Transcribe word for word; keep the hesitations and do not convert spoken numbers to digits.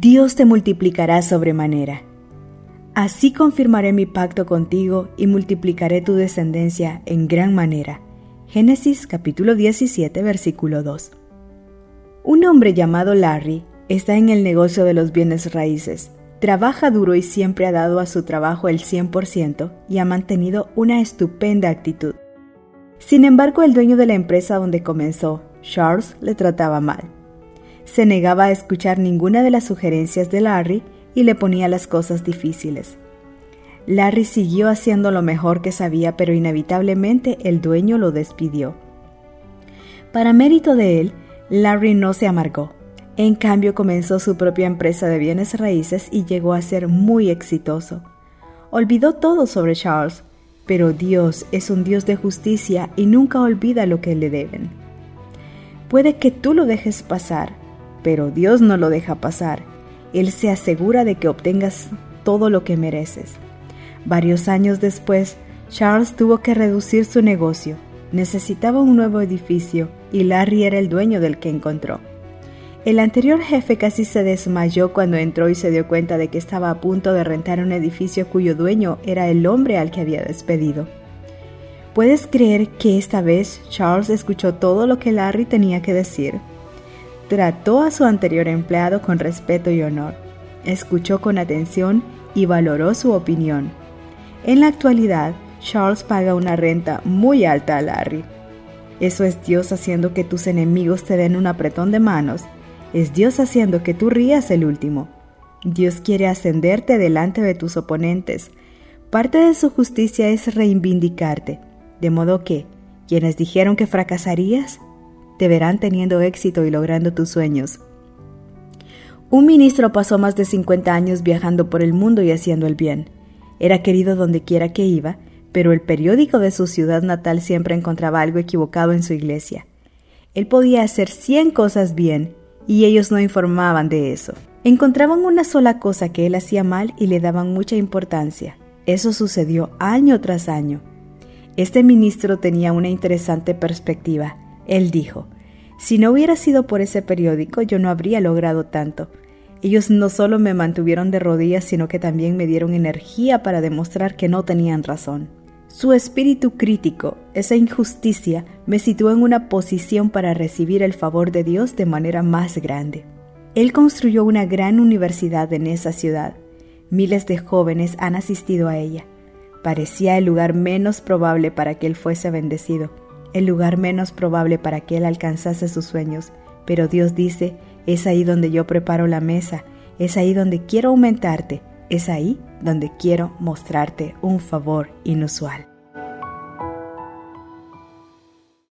Dios te multiplicará sobremanera. Así confirmaré mi pacto contigo y multiplicaré tu descendencia en gran manera. Génesis capítulo diecisiete, versículo dos. Un hombre llamado Larry está en el negocio de los bienes raíces. Trabaja duro y siempre ha dado a su trabajo el cien por ciento y ha mantenido una estupenda actitud. Sin embargo, el dueño de la empresa donde comenzó, Charles, le trataba mal. Se negaba a escuchar ninguna de las sugerencias de Larry y le ponía las cosas difíciles. Larry siguió haciendo lo mejor que sabía, pero inevitablemente el dueño lo despidió. Para mérito de él, Larry no se amargó. En cambio, comenzó su propia empresa de bienes raíces y llegó a ser muy exitoso. Olvidó todo sobre Charles, pero Dios es un Dios de justicia y nunca olvida lo que le deben. Puede que tú lo dejes pasar, pero Dios no lo deja pasar. Él se asegura de que obtengas todo lo que mereces. Varios años después, Charles tuvo que reducir su negocio. Necesitaba un nuevo edificio y Larry era el dueño del que encontró. El anterior jefe casi se desmayó cuando entró y se dio cuenta de que estaba a punto de rentar un edificio cuyo dueño era el hombre al que había despedido. ¿Puedes creer que esta vez Charles escuchó todo lo que Larry tenía que decir? Trató a su anterior empleado con respeto y honor, escuchó con atención y valoró su opinión. En la actualidad, Charles paga una renta muy alta a Larry. Eso es Dios haciendo que tus enemigos te den un apretón de manos. Es Dios haciendo que tú rías el último. Dios quiere ascenderte delante de tus oponentes. Parte de su justicia es reivindicarte, de modo que quienes dijeron que fracasarías, te verán teniendo éxito y logrando tus sueños. Un ministro pasó más de cincuenta años viajando por el mundo y haciendo el bien. Era querido donde quiera que iba, pero el periódico de su ciudad natal siempre encontraba algo equivocado en su iglesia. Él podía hacer cien cosas bien y ellos no informaban de eso. Encontraban una sola cosa que él hacía mal y le daban mucha importancia. Eso sucedió año tras año. Este ministro tenía una interesante perspectiva. Él dijo, si no hubiera sido por ese periódico, yo no habría logrado tanto. Ellos no solo me mantuvieron de rodillas, sino que también me dieron energía para demostrar que no tenían razón. Su espíritu crítico, esa injusticia, me situó en una posición para recibir el favor de Dios de manera más grande. Él construyó una gran universidad en esa ciudad. Miles de jóvenes han asistido a ella. Parecía el lugar menos probable para que él fuese bendecido, el lugar menos probable para que él alcanzase sus sueños. Pero Dios dice, es ahí donde yo preparo la mesa, es ahí donde quiero aumentarte, es ahí donde quiero mostrarte un favor inusual.